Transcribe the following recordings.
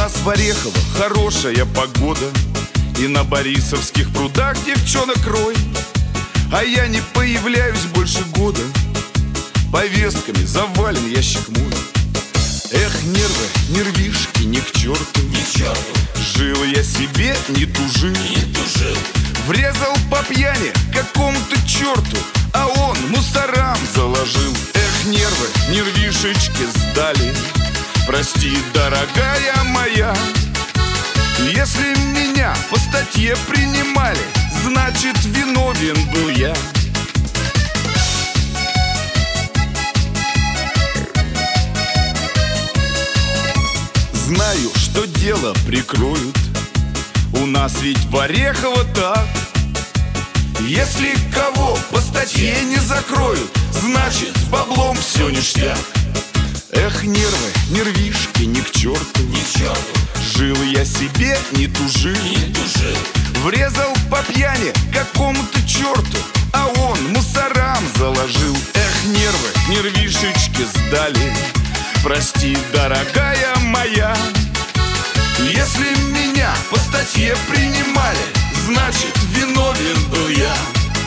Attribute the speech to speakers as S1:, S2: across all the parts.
S1: нас в Орехово хорошая погода, и на Борисовских прудах девчонок рой. А я не появляюсь больше года, повестками завален ящик мой. Эх, нервы, нервишки, ни к черту,
S2: ни к черту.
S1: Жил я себе, не тужил, Врезал по пьяни какому-то черту, а он мусорам заложил. Эх, нервы, нервишечки сдали, прости, дорогая моя. Если меня по статье принимали, значит, виновен был я. Знаю, что дело прикроют, у нас ведь в Орехово так. Если кого по статье не закроют, значит, с баблом все ништяк. Эх, нервы, нервишки, ни к черту,
S2: ни к черту.
S1: Жил я себе, не тужил, Врезал по пьяни какому-то черту, а он мусорам заложил. Эх, нервы, нервишечки сдали, прости, дорогая моя. Если меня по статье принимали, значит, виновен был я.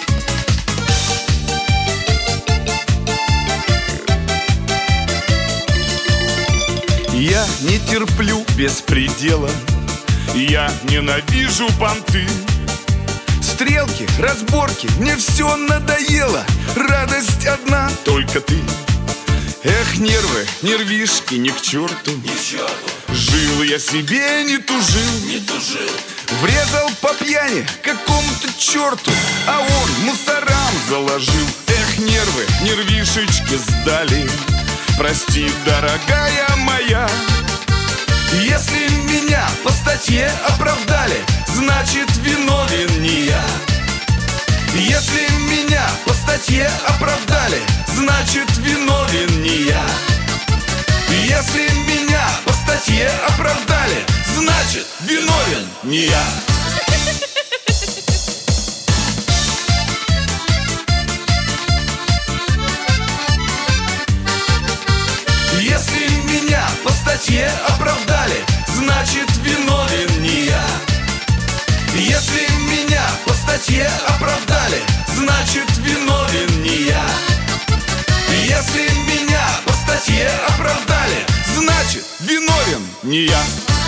S1: Я не терплю беспредела, я ненавижу понты. Стрелки, разборки, мне все надоело, радость одна, только ты. Эх, нервы, нервишки, ни к черту,
S2: ни к черту.
S1: Жил я себе, не тужил, Врезал по пьяни какому-то черту, а он мусорам заложил. Эх, нервы, нервишечки сдали, прости, дорогая моя. Если меня по статье оправдали, значит, виновен не я. Если меня по статье оправдали, значит, виновен не я. Если меня по статье оправдали, значит, виновен не я. Если меня по статье оправдали, значит, виновен не я. Если меня по статье оправдали, значит, виновен не я. Если меня по статье оправдали, значит, виновен не я.